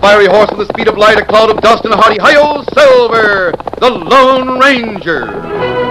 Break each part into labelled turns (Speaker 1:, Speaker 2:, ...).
Speaker 1: fiery horse with the speed of light, a cloud of dust, and a hearty hi-yo, Silver, the Lone Ranger.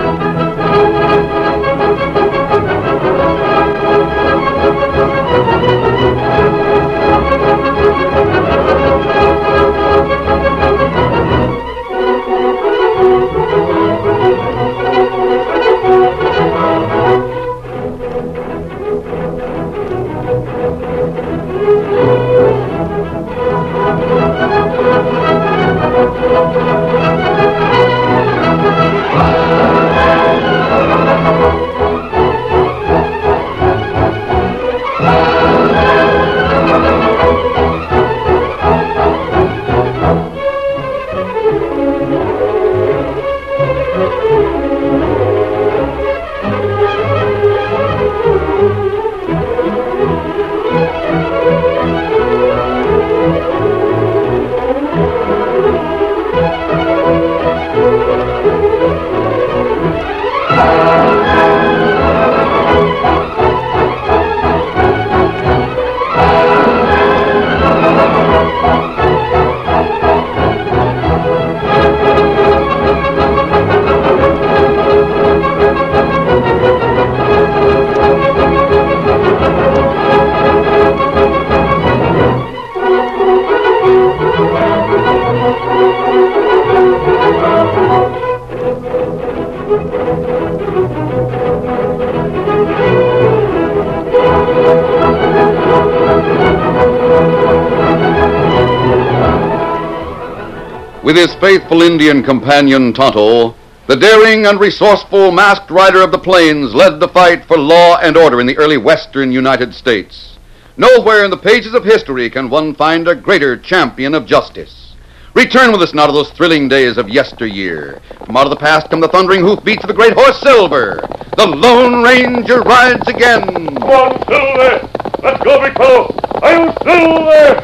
Speaker 1: With his faithful Indian companion Tonto, the daring and resourceful masked rider of the plains led the fight for law and order in the early western United States. Nowhere in the pages of history can one find a greater champion of justice. Return with us now to those thrilling days of yesteryear. From out of the past come the thundering hoofbeats of the great horse Silver. The Lone Ranger rides again.
Speaker 2: Come on, Silver! Let's go, big fellow! I'll Silver!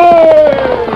Speaker 2: Hoy!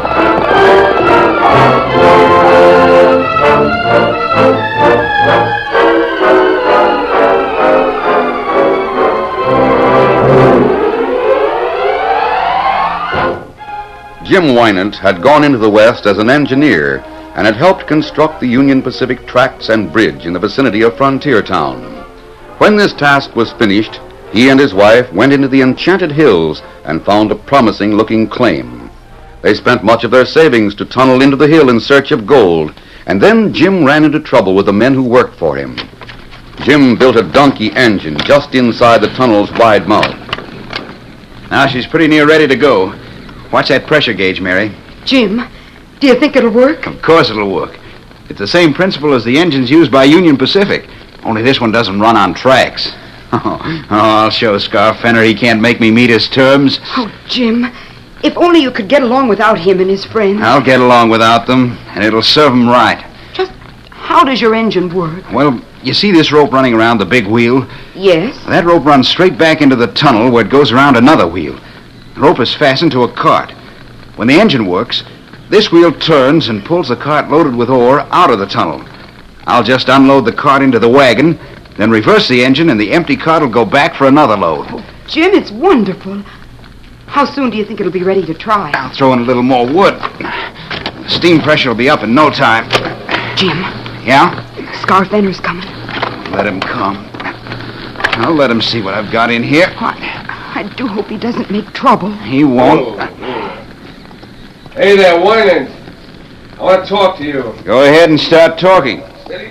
Speaker 1: Jim Wynant had gone into the West as an engineer and had helped construct the Union Pacific tracks and bridge in the vicinity of Frontier Town. When this task was finished, he and his wife went into the Enchanted Hills and found a promising-looking claim. They spent much of their savings to tunnel into the hill in search of gold, and then Jim ran into trouble with the men who worked for him. Jim built a donkey engine just inside the tunnel's wide mouth.
Speaker 3: Now she's pretty near ready to go. Watch that pressure gauge, Mary.
Speaker 4: Jim, do you think it'll work?
Speaker 3: Of course it'll work. It's the same principle as the engines used by Union Pacific, only this one doesn't run on tracks. I'll show Scar Fenner he can't make me meet his terms.
Speaker 4: Oh, Jim, if only you could get along without him and his friends.
Speaker 3: I'll get along without them, and it'll serve them right.
Speaker 4: Just how does your engine work?
Speaker 3: Well, you see this rope running around the big wheel?
Speaker 4: Yes.
Speaker 3: That rope runs straight back into the tunnel where it goes around another wheel. The rope is fastened to a cart. When the engine works, this wheel turns and pulls the cart loaded with ore out of the tunnel. I'll just unload the cart into the wagon, then reverse the engine, and the empty cart will go back for another load.
Speaker 4: Oh, Jim, it's wonderful. How soon do you think it'll be ready to try?
Speaker 3: I'll throw in a little more wood. The steam pressure will be up in no time.
Speaker 4: Jim.
Speaker 3: Yeah?
Speaker 4: Scar Fenner's coming.
Speaker 3: Let him come. I'll let him see what I've got in here.
Speaker 4: I do hope he doesn't make trouble.
Speaker 3: He won't.
Speaker 2: Hey there, Wynant. I want to talk to you.
Speaker 3: Go ahead and start talking.
Speaker 2: Steady.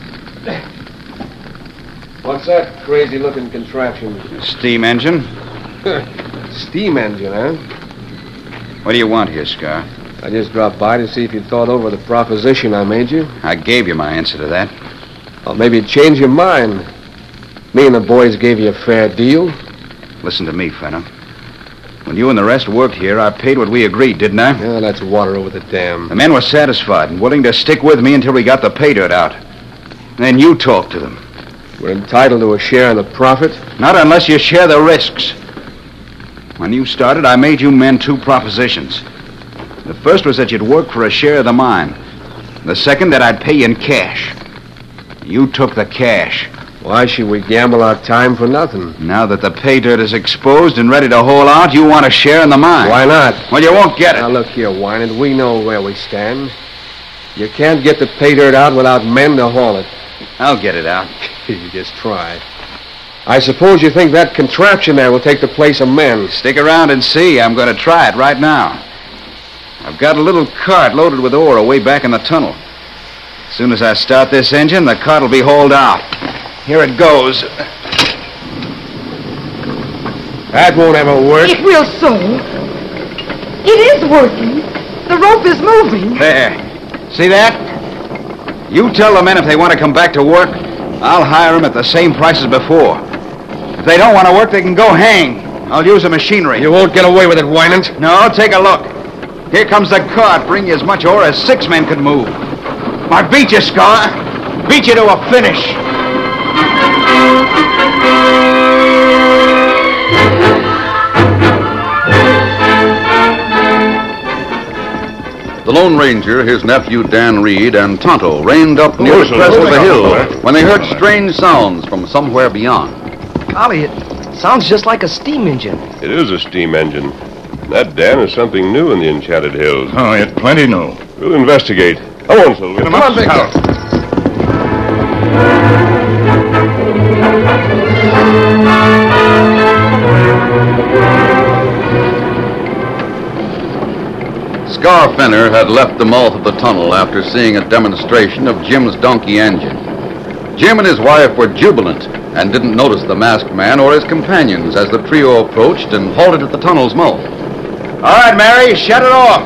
Speaker 2: What's that crazy-looking contraption?
Speaker 3: Steam engine.
Speaker 2: Steam engine, huh?
Speaker 3: What do you want here, Scar?
Speaker 2: I just dropped by to see if you'd thought over the proposition I made you.
Speaker 3: I gave you my answer to that.
Speaker 2: Well, maybe you'd change your mind. Me and the boys gave you a fair deal.
Speaker 3: Listen to me, Fenner. When you and the rest worked here, I paid what we agreed, didn't I?
Speaker 2: Yeah, that's water over the dam.
Speaker 3: The men were satisfied and willing to stick with me until we got the pay dirt out. Then you talked to them.
Speaker 2: We're entitled to a share in the profit?
Speaker 3: Not unless you share the risks. When you started, I made you men two propositions. The first was that you'd work for a share of the mine. The second, that I'd pay you in cash. You took the cash.
Speaker 5: Why should we gamble our time for nothing?
Speaker 3: Now that the pay dirt is exposed and ready to haul out, you want a share in the mine.
Speaker 5: Why not?
Speaker 3: Well, you won't get it.
Speaker 5: Now, look here, Wynant. We know where we stand. You can't get the pay dirt out without men to haul it.
Speaker 3: I'll get it out.
Speaker 5: You just try. I suppose you think that contraption there will take the place of men.
Speaker 3: Stick around and see. I'm going to try it right now. I've got a little cart loaded with ore away back in the tunnel. As soon as I start this engine, the cart will be hauled out. Here it goes.
Speaker 5: That won't ever work.
Speaker 4: It will so. It is working. The rope is moving.
Speaker 3: There. See that? You tell the men if they want to come back to work, I'll hire them at the same price as before. If they don't want to work, they can go hang. I'll use the machinery.
Speaker 5: You won't get away with it, Wynant.
Speaker 3: No, take a look. Here comes the cart, bringing as much ore as 6 men could move. I beat you, Scar. Beat you to a finish.
Speaker 1: The Lone Ranger, his nephew Dan Reed, and Tonto reined up near the crest of the hill when they heard strange sounds from somewhere beyond.
Speaker 6: Golly, it sounds just like a steam engine.
Speaker 2: It is a steam engine. That, Dan, is something new in the Enchanted Hills.
Speaker 7: Oh, it's plenty new.
Speaker 2: We'll investigate. Come on, Silver.
Speaker 7: Come on, Victor.
Speaker 1: Scar Fenner had left the mouth of the tunnel after seeing a demonstration of Jim's donkey engine. Jim and his wife were jubilant and didn't notice the masked man or his companions as the trio approached and halted at the tunnel's mouth.
Speaker 3: All right, Mary, shut it off.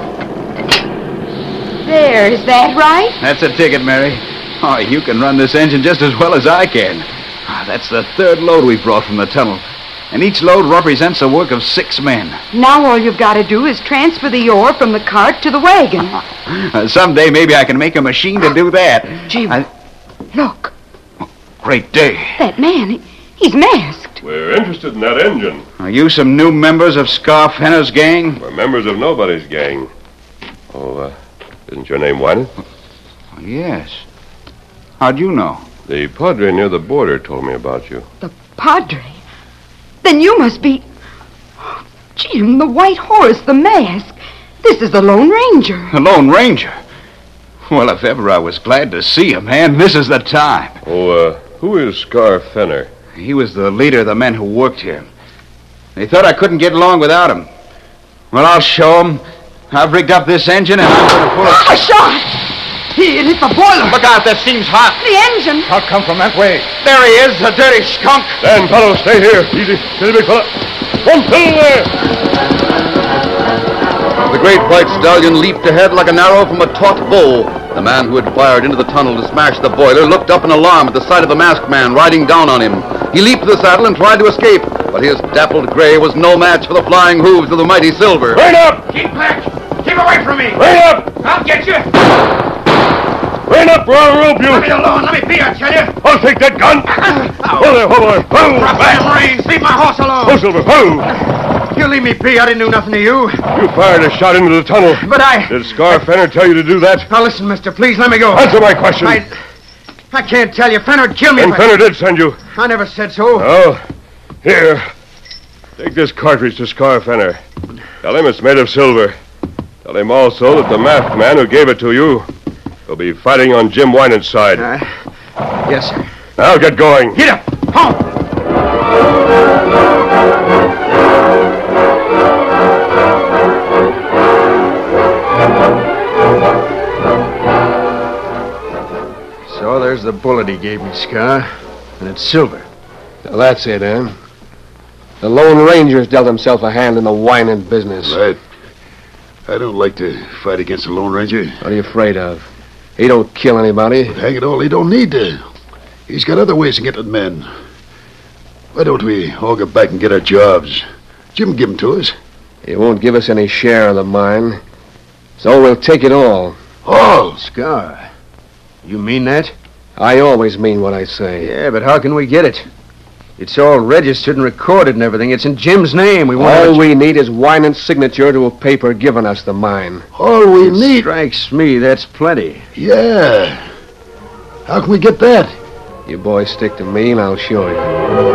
Speaker 4: There, is that right?
Speaker 3: That's a ticket, Mary. Oh, you can run this engine just as well as I can. That's the 3rd load we brought from the tunnel. And each load represents the work of 6 men.
Speaker 4: Now all you've got to do is transfer the ore from the cart to the wagon.
Speaker 3: Someday maybe I can make a machine to do that.
Speaker 4: Gee, look.
Speaker 3: Great day.
Speaker 4: That man, he's masked.
Speaker 2: We're interested in that engine.
Speaker 3: Are you some new members of Scar Fenner's gang?
Speaker 2: We're members of nobody's gang. Oh, isn't your name Wynant?
Speaker 3: Yes. How'd you know?
Speaker 2: The padre near the border told me about you.
Speaker 4: The padre? Then you must be... Oh, Jim, the white horse, the mask. This is the Lone Ranger.
Speaker 3: The Lone Ranger? Well, if ever I was glad to see a man, this is the time.
Speaker 2: Oh, who is Scar Fenner?
Speaker 3: He was the leader of the men who worked here. They thought I couldn't get along without him. Well, I'll show them. I've rigged up this engine, and I'm going to pull it...
Speaker 4: A shot! It hit the boiler.
Speaker 3: Look out, that steam's hot.
Speaker 4: The engine.
Speaker 7: I'll come from that way.
Speaker 3: There he is, the dirty skunk.
Speaker 2: Dan, fellow, stay here. Easy. Steady, big fella. One Silver!
Speaker 1: The great white stallion leaped ahead like an arrow from a taut bow. The man who had fired into the tunnel to smash the boiler looked up in alarm at the sight of the masked man riding down on him. He leaped to the saddle and tried to escape, but his dappled gray was no match for the flying hooves of the mighty Silver.
Speaker 2: Rein up!
Speaker 3: Keep back. Keep away from me.
Speaker 2: Rein up!
Speaker 3: I'll get you.
Speaker 2: Rein up or I'll rope you!
Speaker 3: Leave me alone. Let me be, I tell you.
Speaker 2: I'll take that gun! Hold there, hold there!
Speaker 3: Drop them reins. Leave my horse alone.
Speaker 2: Oh, Silver, ho!
Speaker 3: You leave me be. I didn't do nothing to you.
Speaker 2: You fired a shot into the tunnel.
Speaker 3: But I...
Speaker 2: Did Scar Fenner tell you to do that?
Speaker 3: Now listen, mister, please let me go.
Speaker 2: Answer my question.
Speaker 3: I can't tell you. Fenner would kill me
Speaker 2: And
Speaker 3: if
Speaker 2: Fenner did send you.
Speaker 3: I never said so.
Speaker 2: Oh, here. Take this cartridge to Scar Fenner. Tell him it's made of silver. Tell him also that the masked man who gave it to you will be fighting on Jim Wynant's side.
Speaker 3: Yes, sir.
Speaker 2: Now get going.
Speaker 3: Get up. Home. So there's the bullet he gave me, Scar. And it's silver.
Speaker 5: Well, that's it, eh? The Lone Ranger's dealt himself a hand in the Wynant business.
Speaker 7: Right. I don't like to fight against the Lone Ranger.
Speaker 5: What are you afraid of? He don't kill anybody.
Speaker 7: Hang it all, he don't need to. He's got other ways to get at men. Why don't we all get back and get our jobs? Jim give them to us.
Speaker 5: He won't give us any share of the mine. So we'll take it all.
Speaker 7: All?
Speaker 3: Scar, you mean that?
Speaker 5: I always mean what I say.
Speaker 3: Yeah, but how can we get it? It's all registered and recorded and everything. It's in Jim's name.
Speaker 5: All we need is Wynant's signature to a paper giving us the mine.
Speaker 7: All we need...
Speaker 3: Strikes me that's plenty.
Speaker 7: Yeah. How can we get that?
Speaker 5: You boys stick to me and I'll show you.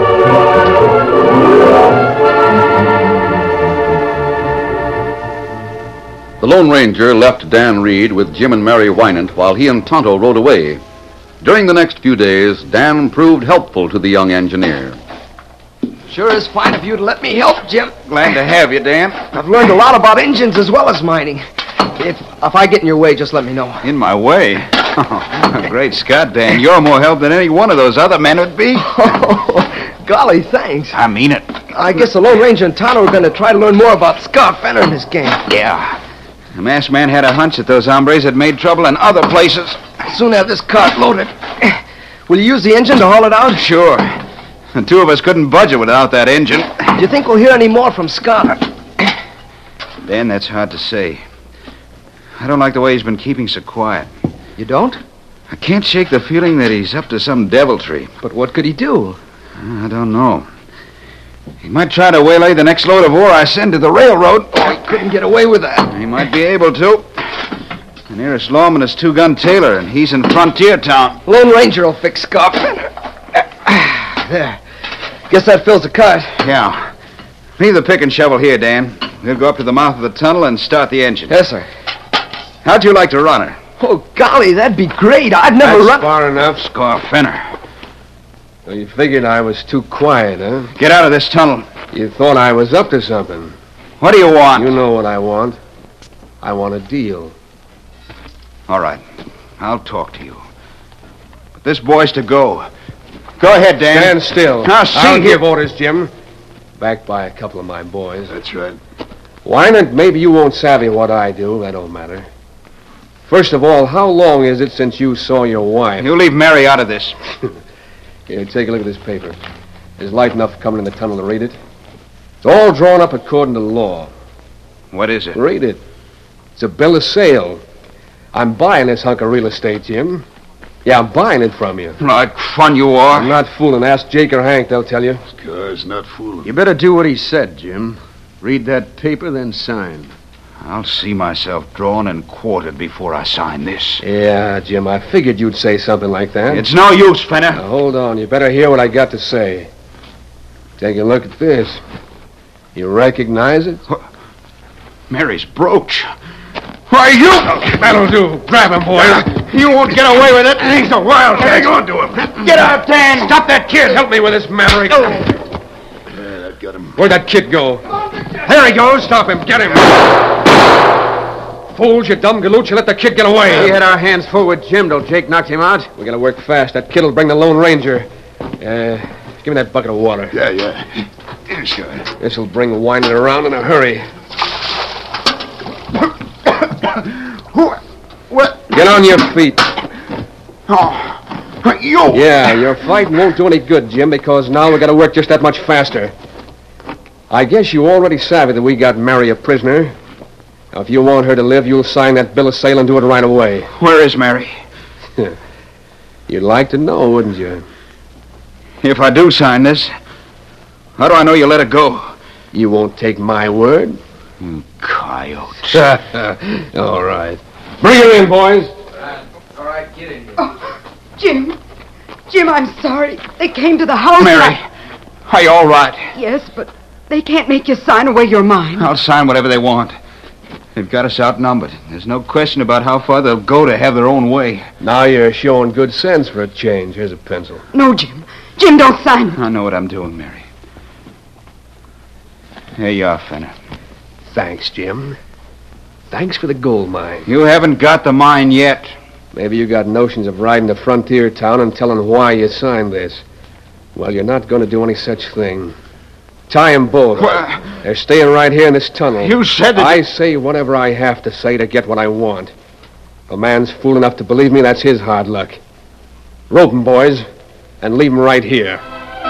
Speaker 1: The Lone Ranger left Dan Reed with Jim and Mary Wynant while he and Tonto rode away. During the next few days, Dan proved helpful to the young engineer.
Speaker 6: Sure is fine of you to let me help, Jim.
Speaker 3: Glad to have you, Dan.
Speaker 6: I've learned a lot about engines as well as mining. If I get in your way, just let me know.
Speaker 3: In my way? Great Scott, Dan. You're more help than any one of those other men would be.
Speaker 6: Oh, golly, thanks.
Speaker 3: I mean it.
Speaker 6: I guess the Lone Ranger and Tonto are going to try to learn more about Scar Fenner and his gang.
Speaker 3: Yeah. The masked man had a hunch that those hombres had made trouble in other places.
Speaker 6: I'll soon have this cart loaded. Will you use the engine to haul it out?
Speaker 3: Sure. The two of us couldn't budget without that engine.
Speaker 6: Do you think we'll hear any more from Scar?
Speaker 3: Dan, that's hard to say. I don't like the way he's been keeping so quiet.
Speaker 6: You don't?
Speaker 3: I can't shake the feeling that he's up to some deviltry.
Speaker 6: But what could he do?
Speaker 3: I don't know. He might try to waylay the next load of ore I send to the railroad.
Speaker 6: Oh, he couldn't get away with that.
Speaker 3: He might be able to. The nearest lawman is Two-Gun Taylor, and he's in Frontier Town.
Speaker 6: Lone Ranger will fix Scar Fenner. There. Guess that fills the cart.
Speaker 3: Yeah. Leave the pick and shovel here, Dan. We'll go up to the mouth of the tunnel and start the engine.
Speaker 6: Yes, sir.
Speaker 3: How'd you like to run her?
Speaker 6: Oh, golly, that'd be great. I'd never
Speaker 5: That's
Speaker 6: run...
Speaker 5: far enough.
Speaker 3: Scar Fenner.
Speaker 5: So you figured I was too quiet, huh?
Speaker 3: Get out of this tunnel.
Speaker 5: You thought I was up to something.
Speaker 3: What do you want?
Speaker 5: You know what I want. I want a deal.
Speaker 3: All right. I'll talk to you. But this boy's to go. Go ahead, Dan.
Speaker 5: Stand still.
Speaker 3: Now, see
Speaker 5: I'll
Speaker 3: here-
Speaker 5: give orders, Jim. Backed by a couple of my boys.
Speaker 7: That's right.
Speaker 5: Wynant, maybe you won't savvy what I do. That don't matter. First of all, how long is it since you saw your wife?
Speaker 3: You leave Mary out of this.
Speaker 5: Here, take a look at this paper. There's light enough coming in the tunnel to read it. It's all drawn up according to law.
Speaker 3: What is it?
Speaker 5: Read it. It's a bill of sale. I'm buying this hunk of real estate, Jim. Yeah, I'm buying it from you.
Speaker 3: Like fun you are.
Speaker 5: I'm not fooling. Ask Jake or Hank, they'll tell you.
Speaker 7: Scar's not fooling.
Speaker 8: You better do what he said, Jim. Read that paper, then sign.
Speaker 3: I'll see myself drawn and quartered before I sign this.
Speaker 5: Yeah, Jim, I figured you'd say something like that.
Speaker 3: It's no use, Fenner.
Speaker 5: Now, hold on. You better hear what I got to say. Take a look at this. You recognize it?
Speaker 3: Mary's brooch. Why, you...
Speaker 5: That'll do. Grab him, boy.
Speaker 3: You won't get away with it. He's a wildcat.
Speaker 7: Hang on to him.
Speaker 3: Get out, Dan.
Speaker 5: Stop that kid. Help me with this maverick.
Speaker 7: Yeah, that got him.
Speaker 5: Where'd that kid go? There he goes. Stop him. Get him. Fools, you dumb galoot. You let the kid get away.
Speaker 8: We had our hands full with Jim till Jake knocked him out.
Speaker 5: We gotta work fast. That kid'll bring the Lone Ranger. Give me that bucket of water.
Speaker 7: Yeah. Sure.
Speaker 5: This'll bring Wynant around in a hurry.
Speaker 3: What?
Speaker 5: Get on your feet.
Speaker 3: Oh, you.
Speaker 5: Yeah, your fighting won't do any good, Jim, because now we gotta work just that much faster. I guess you already savvy that we got Mary a prisoner. Now, if you want her to live, you'll sign that bill of sale and do it right away.
Speaker 3: Where is Mary?
Speaker 5: You'd like to know, wouldn't you?
Speaker 3: If I do sign this, how do I know you let her go?
Speaker 5: You won't take my word?
Speaker 3: Coyotes.
Speaker 5: All right. Bring her in, boys.
Speaker 8: All right, get in here.
Speaker 4: Oh, Jim. Jim, I'm sorry. They came to the house.
Speaker 3: Mary, are you all right?
Speaker 4: Yes, but they can't make you sign away your mind.
Speaker 3: I'll sign whatever they want. They've got us outnumbered. There's no question about how far they'll go to have their own way.
Speaker 5: Now you're showing good sense for a change. Here's a pencil.
Speaker 4: No, Jim. Jim, don't sign it.
Speaker 3: I know what I'm doing, Mary. Here you are, Fenner.
Speaker 5: Thanks, Jim. Thanks for the gold mine.
Speaker 3: You haven't got the mine yet.
Speaker 5: Maybe you got notions of riding to Frontier Town and telling why you signed this. Well, you're not going to do any such thing. Tie 'em both. They're staying right here in this tunnel.
Speaker 3: You said that...
Speaker 5: I say whatever I have to say to get what I want. If a man's fool enough to believe me, that's his hard luck. Rope 'em, boys, and leave 'em right here.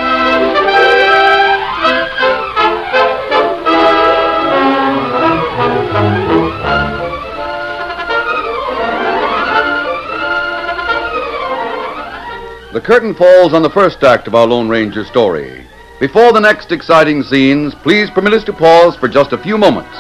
Speaker 1: The curtain falls on the first act of our Lone Ranger story. Before the next exciting scenes, please permit us to pause for just a few moments.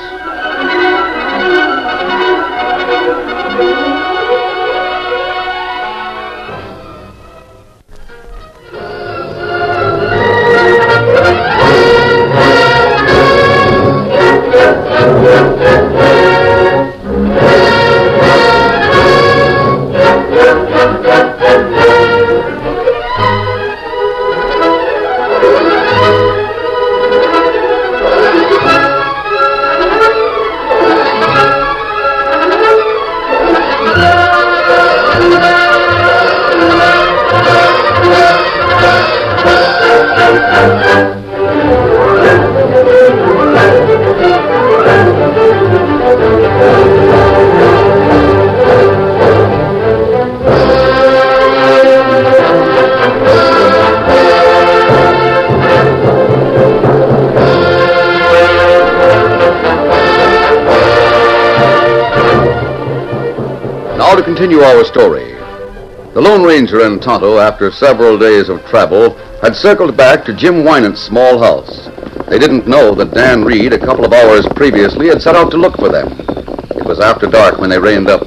Speaker 1: Now to continue our story. The Lone Ranger and Tonto, after several days of travel, had circled back to Jim Wynant's small house. They didn't know that Dan Reed, a couple of hours previously, had set out to look for them. It was after dark when they reined up.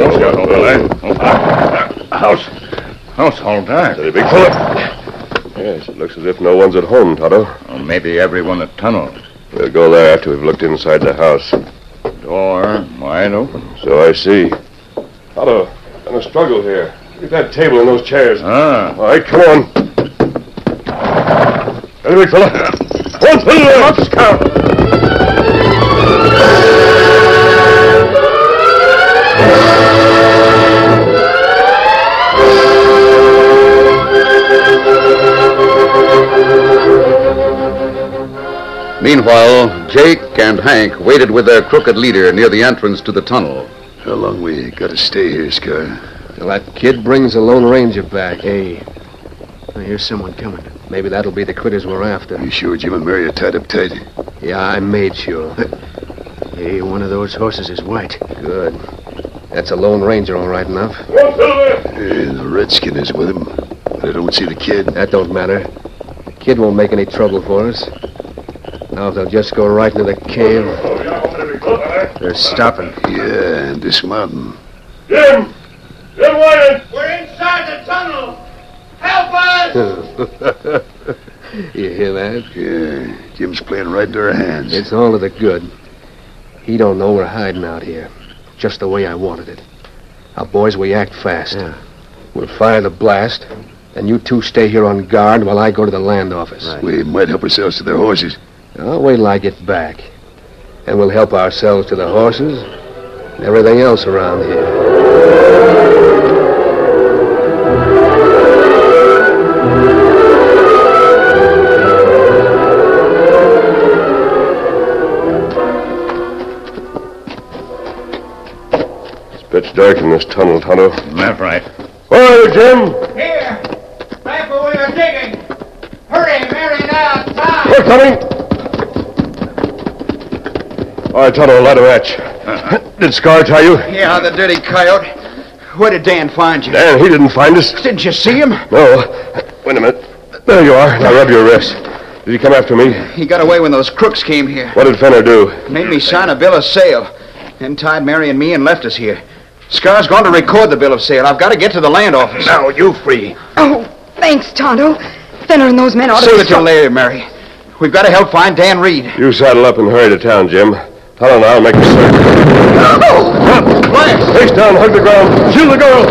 Speaker 9: House all dark.
Speaker 2: Steady, big fella. Yes, it looks as if no one's at home, Tonto.
Speaker 9: Well, maybe everyone at tunnel.
Speaker 2: We'll go there after we've looked inside the house.
Speaker 9: Door wide open.
Speaker 2: So I see. Tonto, in a struggle here. Get that table and those chairs.
Speaker 9: Ah.
Speaker 2: All right, come on. Steady, big fella. One, put it in. Up, Scout.
Speaker 1: Meanwhile, Jake and Hank waited with their crooked leader near the entrance to the tunnel.
Speaker 7: How long we got to stay here, Scar?
Speaker 5: Till that kid brings the Lone Ranger back.
Speaker 3: Hey, I hear someone coming.
Speaker 5: Maybe that'll be the critters we're after.
Speaker 7: You sure Jim and Mary are tied up tight?
Speaker 5: Yeah, I made sure.
Speaker 3: Hey, one of those horses is white.
Speaker 5: Good. That's a Lone Ranger, all right enough.
Speaker 7: The redskin is with him, but I don't see the kid.
Speaker 5: That don't matter. The kid won't make any trouble for us. Now if they'll just go right into the cave.
Speaker 3: They're stopping.
Speaker 7: Yeah, and dismounting.
Speaker 2: Jim! Jim Wynant!
Speaker 10: We're inside the tunnel! Help us!
Speaker 5: You hear that?
Speaker 7: Yeah, Jim's playing right into our hands.
Speaker 5: It's all to the good. He don't know we're hiding out here. Just the way I wanted it. Now, boys, we act fast.
Speaker 3: Yeah.
Speaker 5: We'll fire the blast, and you two stay here on guard while I go to the land office.
Speaker 3: Right.
Speaker 7: We might help ourselves to their horses.
Speaker 5: I'll wait till I get back. And we'll help ourselves to the horses and everything else around here.
Speaker 2: It's pitch dark in this tunnel, Tonto.
Speaker 9: That's right.
Speaker 2: Where are you, Jim?
Speaker 10: Here! Right where we were digging! Hurry, Mary, now! Time!
Speaker 2: We're coming! All right, Tonto, light a match. Did Scar tell you?
Speaker 3: Yeah, the dirty coyote. Where did Dan find you?
Speaker 2: Dan, he didn't find us.
Speaker 3: Didn't you see him?
Speaker 2: No. Wait a minute. There you are. Now rub your wrist. Did he come after me?
Speaker 3: He got away when those crooks came here.
Speaker 2: What did Fenner do?
Speaker 3: Made me sign a bill of sale. Then tied Mary and me and left us here. Scar's going to record the bill of sale. I've got to get to the land office.
Speaker 7: Now, you free.
Speaker 4: Oh, thanks, Tonto. Fenner and those men ought to...
Speaker 3: Save it till later, Mary. We've got to help find Dan Reed.
Speaker 2: You saddle up and hurry to town, Jim. Tonto and I'll make a search.
Speaker 3: Oh! Blast!
Speaker 2: Face down, hug the ground. Shoot the girl.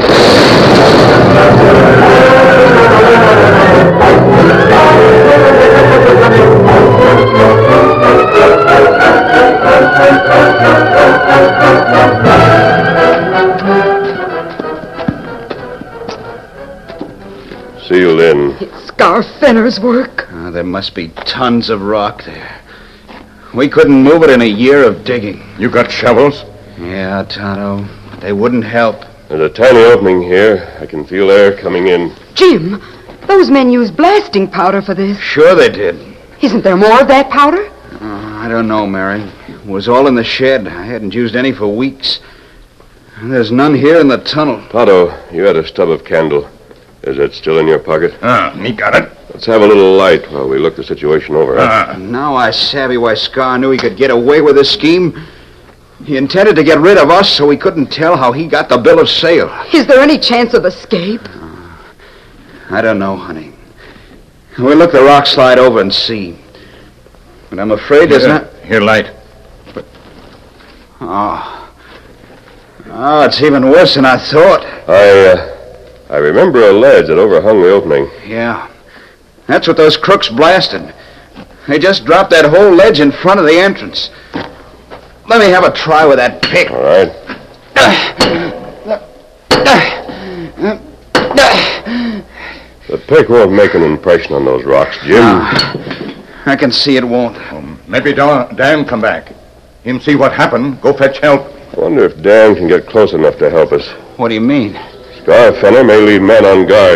Speaker 2: Sealed in.
Speaker 4: It's Scar Fenner's work.
Speaker 3: There must be tons of rock there. We couldn't move it in a year of digging.
Speaker 9: You got shovels?
Speaker 3: Yeah, Tonto. They wouldn't help.
Speaker 2: There's a tiny opening here. I can feel air coming in.
Speaker 4: Jim, those men used blasting powder for this.
Speaker 3: Sure they did.
Speaker 4: Isn't there more of that powder?
Speaker 3: I don't know, Mary. It was all in the shed. I hadn't used any for weeks. And there's none here in the tunnel.
Speaker 2: Tonto, you had a stub of candle. Is it still in your pocket?
Speaker 9: He got it.
Speaker 2: Let's have a little light while we look the situation over.
Speaker 3: Now I savvy why Scar knew he could get away with this scheme. He intended to get rid of us so we couldn't tell how he got the bill of sale.
Speaker 4: Is there any chance of escape?
Speaker 3: I don't know, honey. We'll look the rock slide over and see. But I'm afraid there's not...
Speaker 9: Here, light.
Speaker 3: Oh, it's even worse than I thought.
Speaker 2: I remember a ledge that overhung the opening.
Speaker 3: Yeah. That's what those crooks blasted. They just dropped that whole ledge in front of the entrance. Let me have a try with that pick.
Speaker 2: All right. The pick won't make an impression on those rocks, Jim.
Speaker 3: I can see it won't.
Speaker 9: Maybe Dan come back. Him see what happened. Go fetch help.
Speaker 2: I wonder if Dan can get close enough to help us.
Speaker 3: What do you mean?
Speaker 2: Scar Fenner may leave men on guard.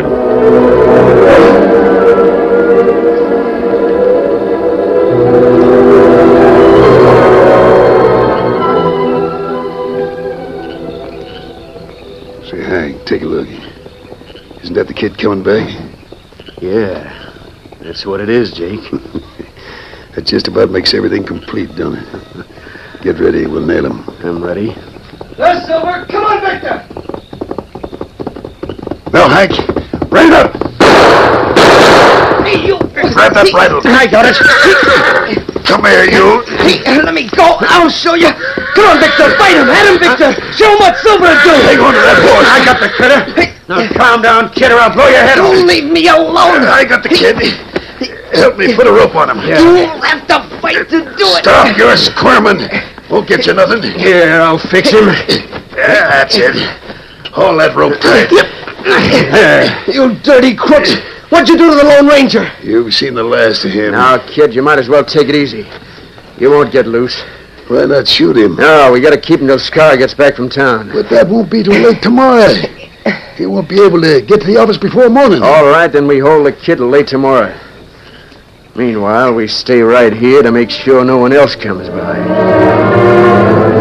Speaker 7: kid coming back?
Speaker 8: Yeah, that's what it is, Jake.
Speaker 7: That just about makes everything complete, don't it? Get ready. We'll nail him.
Speaker 8: I'm ready.
Speaker 6: There's Silver. Come on, Victor.
Speaker 7: Now, Hank, rein it up.
Speaker 6: Hey, you.
Speaker 7: Grab that bridle.
Speaker 6: I got it.
Speaker 7: Come here, you.
Speaker 6: Hey, let me go. I'll show you. Come on, Victor. Fight him. At him, Victor. Show him what Silver will do.
Speaker 7: Hang on to that horse.
Speaker 8: I got the critter. Now calm down, kid, or I'll blow your head off.
Speaker 6: Don't leave me alone.
Speaker 7: I got the kid. Help me put a rope on him.
Speaker 6: You'll have to fight to do it.
Speaker 7: Stop your squirming. Won't get you nothing.
Speaker 8: Here, I'll fix him.
Speaker 7: Yeah, that's it. Hold that rope tight.
Speaker 6: You dirty crooks. What'd you do to the Lone Ranger?
Speaker 7: You've seen the last of him.
Speaker 8: Now, kid, you might as well take it easy. You won't get loose.
Speaker 7: Why not shoot him?
Speaker 8: No, we gotta keep him till Scar gets back from town.
Speaker 7: But that won't be too late tomorrow. He won't be able to get to the office before morning.
Speaker 8: All right, then we hold the kid till late tomorrow. Meanwhile, we stay right here to make sure no one else comes by.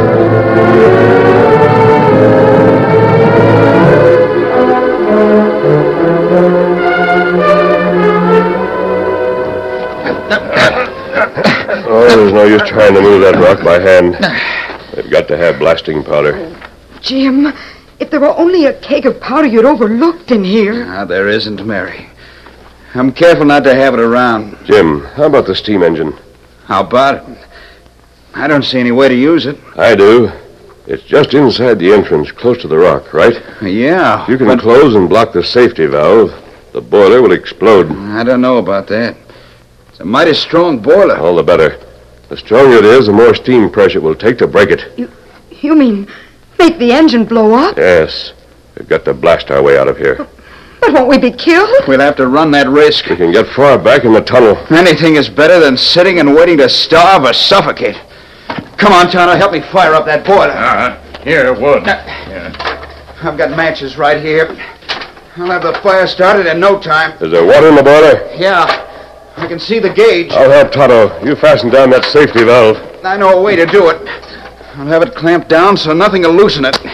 Speaker 2: Oh, there's no use trying to move that rock by hand. They've got to have blasting powder.
Speaker 4: Jim, if there were only a keg of powder you'd overlooked in here.
Speaker 3: Ah, there isn't, Mary. I'm careful not to have it around.
Speaker 2: Jim, how about the steam engine?
Speaker 3: How about it? I don't see any way to use it.
Speaker 2: I do. It's just inside the entrance, close to the rock, right?
Speaker 3: Yeah.
Speaker 2: If you can close and block the safety valve, the boiler will explode.
Speaker 3: I don't know about that. It's a mighty strong boiler.
Speaker 2: All the better. The stronger it is, the more steam pressure it will take to break it.
Speaker 4: You mean make the engine blow up?
Speaker 2: Yes. We've got to blast our way out of here.
Speaker 4: But won't we be killed?
Speaker 3: We'll have to run that risk.
Speaker 2: We can get far back in the tunnel.
Speaker 3: Anything is better than sitting and waiting to starve or suffocate. Come on, Tonto, help me fire up that boiler.
Speaker 9: Here, wood.
Speaker 3: I've got matches right here. I'll have the fire started in no time.
Speaker 2: Is there water in the boiler?
Speaker 3: Yeah, I can see the gauge.
Speaker 2: I'll help Tonto. You fasten down that safety valve.
Speaker 3: I know a way to do it. I'll have it clamped down so nothing will loosen it.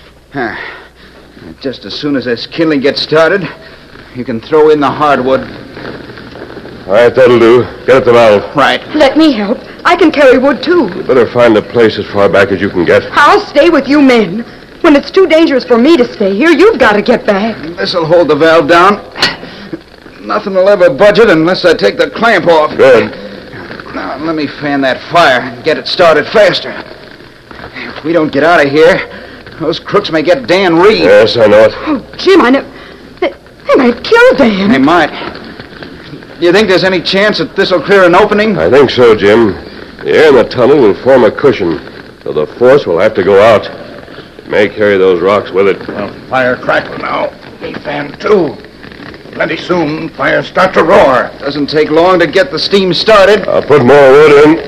Speaker 3: Just as soon as this kindling gets started, you can throw in the hardwood.
Speaker 2: All right, that'll do. Get at the valve.
Speaker 3: Right.
Speaker 4: Let me help. I can carry wood, too.
Speaker 2: You better find a place as far back as you can get.
Speaker 4: I'll stay with you men. When it's too dangerous for me to stay here, you've got to get back.
Speaker 3: This'll hold the valve down. Nothing will ever budge it unless I take the clamp off.
Speaker 2: Good.
Speaker 3: Now, let me fan that fire and get it started faster. If we don't get out of here, those crooks may get Dan Reed.
Speaker 2: Yes, I know it.
Speaker 4: Oh, Jim, I know. They might kill Dan.
Speaker 3: They might. Do you think there's any chance that this'll clear an opening?
Speaker 2: I think so, Jim. The air in the tunnel will form a cushion, so the force will have to go out. It may carry those rocks with it.
Speaker 9: Well, fire crackle now. Me fan, too. Plenty soon, fire start to roar.
Speaker 3: Doesn't take long to get the steam started.
Speaker 2: I'll put more wood in.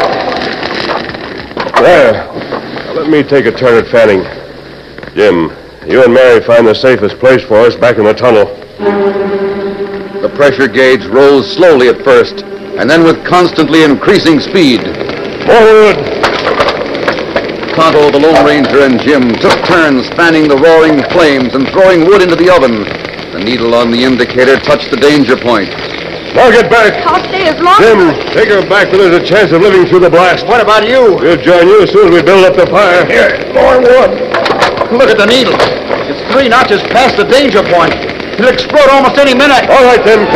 Speaker 2: There. Now let me take a turn at fanning. Jim, you and Mary find the safest place for us back in the tunnel.
Speaker 1: The pressure gauge rose slowly at first, and then with constantly increasing speed.
Speaker 2: Forward!
Speaker 1: Tonto, the Lone Ranger, and Jim took turns fanning the roaring flames and throwing wood into the oven. The needle on the indicator touched the danger point.
Speaker 2: Now get back!
Speaker 4: I'll stay as long
Speaker 2: Jim,
Speaker 4: as...
Speaker 2: take her back where there's a chance of living through the blast.
Speaker 3: What about you?
Speaker 2: We'll join you as soon as we build up the fire.
Speaker 9: Here, more wood.
Speaker 3: Look at the needle. It's 3 notches past the danger point. It'll explode almost any minute.
Speaker 2: All right, then,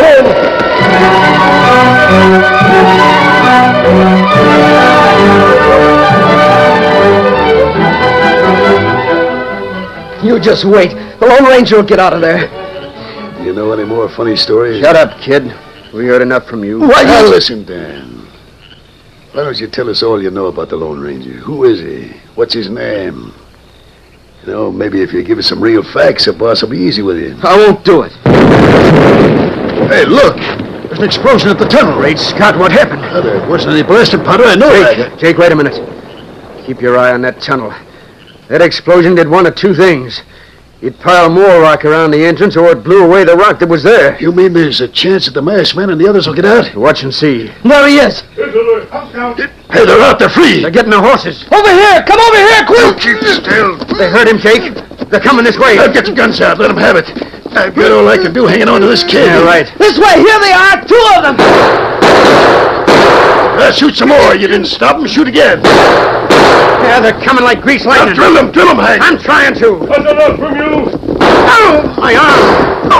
Speaker 2: come!
Speaker 6: You just wait. The Lone Ranger will get out of there.
Speaker 7: You know any more funny stories?
Speaker 8: Shut up, kid. We heard enough from you.
Speaker 7: Why, now listen, Dan. Why don't you tell us all you know about the Lone Ranger? Who is he? What's his name? You know, maybe if you give us some real facts, the boss will be easy with you.
Speaker 8: I won't do it.
Speaker 7: Hey, look! There's an explosion at the tunnel.
Speaker 8: Great Scott, what happened?
Speaker 7: Well, there wasn't any blasted powder, I know that.
Speaker 8: Jake, wait a minute. Keep your eye on that tunnel. That explosion did one of two things. It piled more rock around the entrance, or it blew away the rock that was there.
Speaker 7: You mean there's a chance that the masked man and the others will get out?
Speaker 8: Watch and see.
Speaker 6: There he is.
Speaker 7: Hey, they're out, they're free!
Speaker 8: They're getting their horses.
Speaker 6: Over here. Come over here, quick.
Speaker 7: Keep still.
Speaker 8: They heard him, Jake. They're coming this way.
Speaker 7: Now get your guns out, let them have it. I've got all I can do hanging on to this kid.
Speaker 8: Yeah, right.
Speaker 6: This way! Here they are! 2 of them!
Speaker 7: Shoot some more. You didn't stop them. Shoot again.
Speaker 8: Yeah, they're coming like grease
Speaker 7: Now
Speaker 8: lightning.
Speaker 7: drill them, Hank.
Speaker 8: I'm trying to.
Speaker 2: That's enough from you.
Speaker 8: Oh, my arm.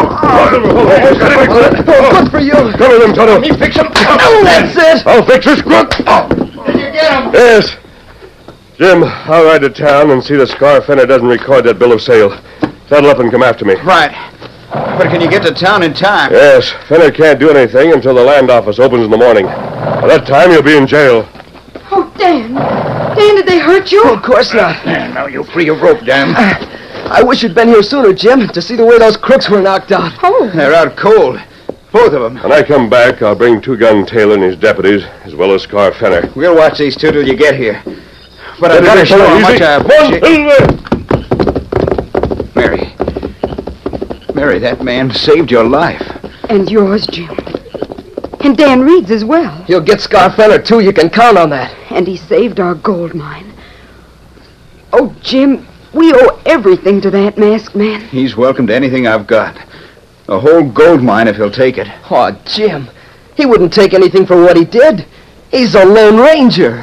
Speaker 6: Good for you.
Speaker 2: Cover them, Tonto.
Speaker 7: Me fix them.
Speaker 6: Oh, that's it.
Speaker 2: I'll fix this crook.
Speaker 10: Did you get him?
Speaker 2: Yes. Jim, I'll ride to town and see that Scar Fenner doesn't record that bill of sale. Saddle up and come after me.
Speaker 3: Right. But can you get to town in time?
Speaker 2: Yes, Fenner can't do anything until the land office opens in the morning. By that time, you'll be in jail.
Speaker 4: Oh, Dan. Dan, did they hurt you?
Speaker 6: Oh, of course not.
Speaker 9: Now you free your rope, Dan.
Speaker 6: I wish you'd been here sooner, Jim, to see the way those crooks were knocked out.
Speaker 4: Oh.
Speaker 3: They're out cold. Both of them.
Speaker 2: When I come back, I'll bring Two-Gun Taylor and his deputies, as well as Scar Fenner.
Speaker 3: We'll watch these two till you get here. But I've
Speaker 2: Steady,
Speaker 3: got to show how
Speaker 2: easy.
Speaker 3: much I appreciate... Mary. Mary, that man saved your life.
Speaker 4: And yours, Jim. And Dan Reed's as well.
Speaker 6: You'll get Scar Fenner, too. You can count on that.
Speaker 4: And he saved our gold mine. Oh, Jim, we owe everything to that masked man.
Speaker 3: He's welcome to anything I've got. A whole gold mine if he'll take it.
Speaker 6: Oh, Jim, he wouldn't take anything for what he did. He's a Lone Ranger.